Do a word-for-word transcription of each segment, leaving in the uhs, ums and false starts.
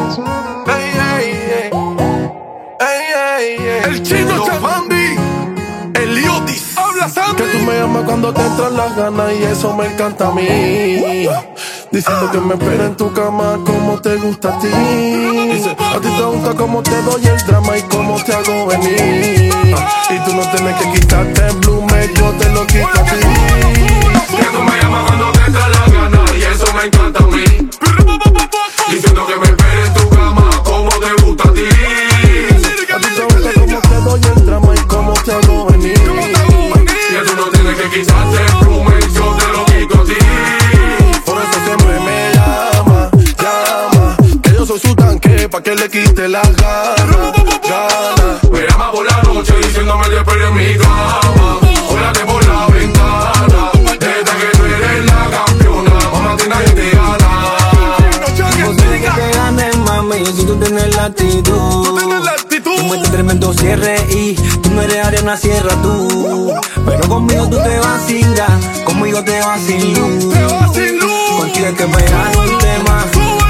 ey, ey, ey, ey, ey. El chino Chavandi, el Iotis. Habla Sandy. Que tú me llamas cuando te entran las ganas y eso me encanta a mí. Diciendo que me espera en tu cama como te gusta a ti. Dice, a ti te gusta cómo te doy el drama y cómo te hago venir. Y tú no tienes que quitarte el blume, yo te lo quito a ti. Que tú me llamas cuando te entra la gana y eso me encanta a mí. Diciendo que me espere en tu cama como te gusta a ti. A ti te gusta cómo te doy el drama y cómo te hago venir. Que tú no tienes que quitarte el blume, yo te lo quito a ti. Por eso siempre me llama, llama. Que yo soy su tanque pa' que le quite las ganas, ganas. Me llama por la noche diciéndome te espere en mi cama. Ólate por la ventana. Desde que tú eres la campeona, mamá, a ti nadie te gana. Imposible que te ganes, mami, si tú tienes la actitud. Tú tienes la actitud. Tú metes tremendo cierre y tú no eres arena, cierra tú. Pero conmigo tú te vas sin gas, conmigo te vas sin luz. Te vas sin luz. Contigo es que pegar un tema.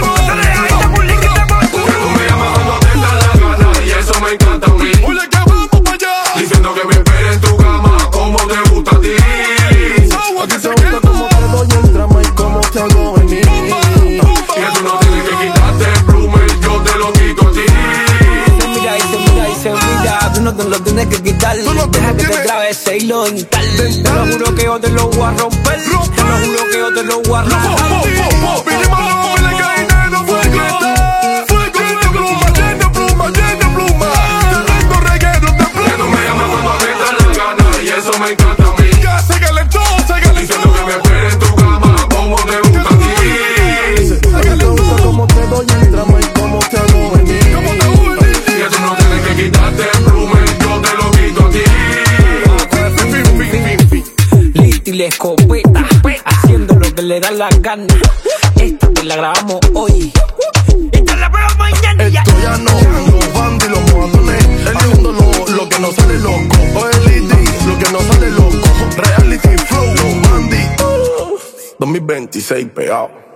Que tú me llamas cuando te entra la gana y eso me encanta a mí. Oye, que vamos pa' allá. Diciendo que me espere en tu cama como te gusta a ti. A ti te gusta cómo te doy el drama y cómo te hago venir. Que tú no tienes que quitarte el blume, yo te lo quito a ti. Se mira y se mira y se mira. Tú no te lo tienes que quitar. Tú no te Deja lo que te tienes. clave ese hilo dental. Te lo juro que yo te lo voy a romper. Te lo juro que yo te lo voy a romper. Que tú me llamas cuando te entra la gana y eso me encanta a mí. Diciendo que me espere en tu cama como te gusta a ti. A ti te gusta cómo te doy el drama y cómo te hago venir. Que tú no tienes que quitarte el blume, yo te lo quito a ti. Listo y la escopeta, haciendo lo que le da la gana. Esta te la grabamos hoy. Esta la grabamos mañana. Esto ya no, los bandis, los mojadones. El segundo lo, lo que no sale loco. O el I D, lo que no sale loco. Reality flow, los bandis. dos mil veintiséis pegado.